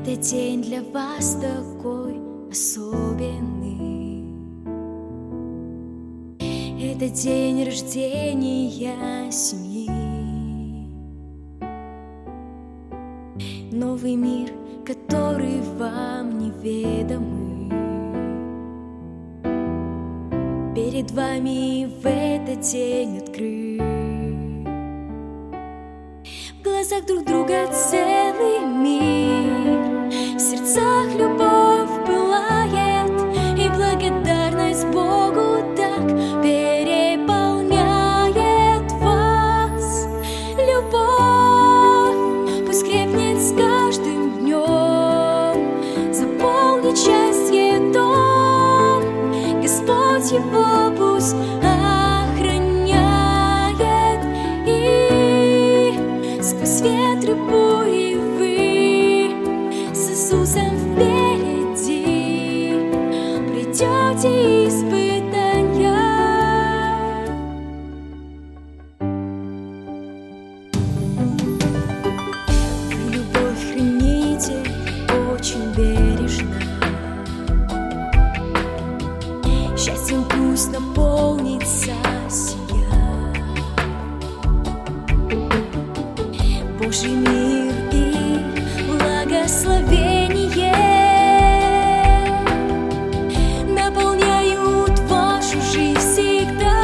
Этот день для вас такой особенный. Это день рождения семьи. Новый мир, который вам неведомый, перед вами в этот день открыт. В глазах друг друга целый мир, в сердцах любовь пылает, и благодарность Богу так переполняет вас. Любовь пусть крепнет с каждым днем, заполнит счастье дом, Господь его пусть охраняет, и сквозь ветры бури вы с Иисусом впереди пройдете испытания. Вы любовь храните очень бережно, счастьем пусть наполнится семья. Божий мир и благословение наполняют вашу жизнь всегда.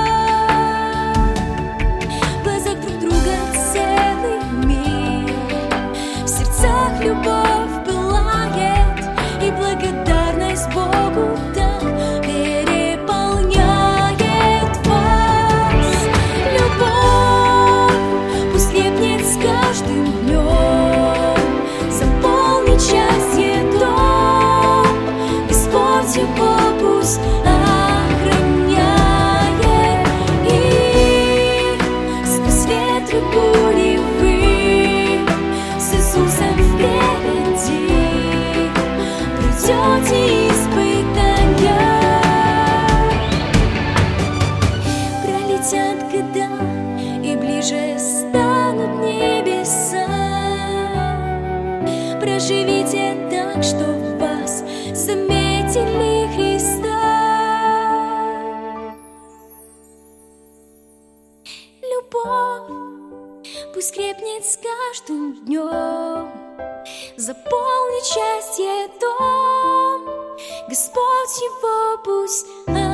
В глазах друг друга целый мир, в сердцах любовь пылает, и благодарность Богу так переполняет вас. Любовь пусть крепнет с каждым днем, заполнит счастье дом, Господь его пусть охраняет, и сквозь ветры бури вы с Иисусом впереди пройдете испытания. Пролетят года и ближе станут небеса. Проживите так, что в вас заметили Христа. Любовь пусть крепнет с каждым днем, заполнит счастье дом, Господь его пусть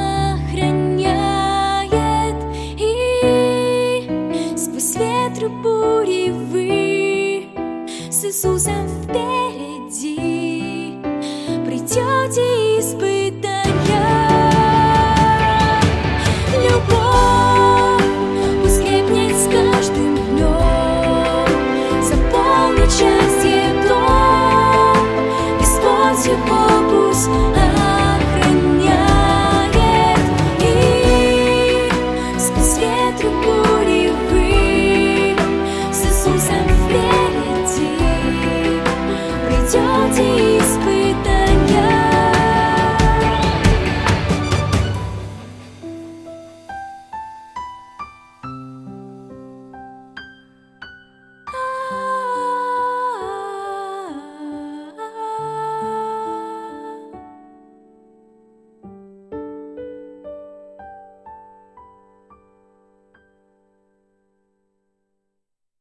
охраняет, и сквозь ветры бури вы с Иисусом впереди пройдете испытания. Любовь пусть крепнет с каждым днем, заполнит счастье дом, Господь его пусть охраняет, и сквозь ветры бури вы с Иисусом впереди пройдете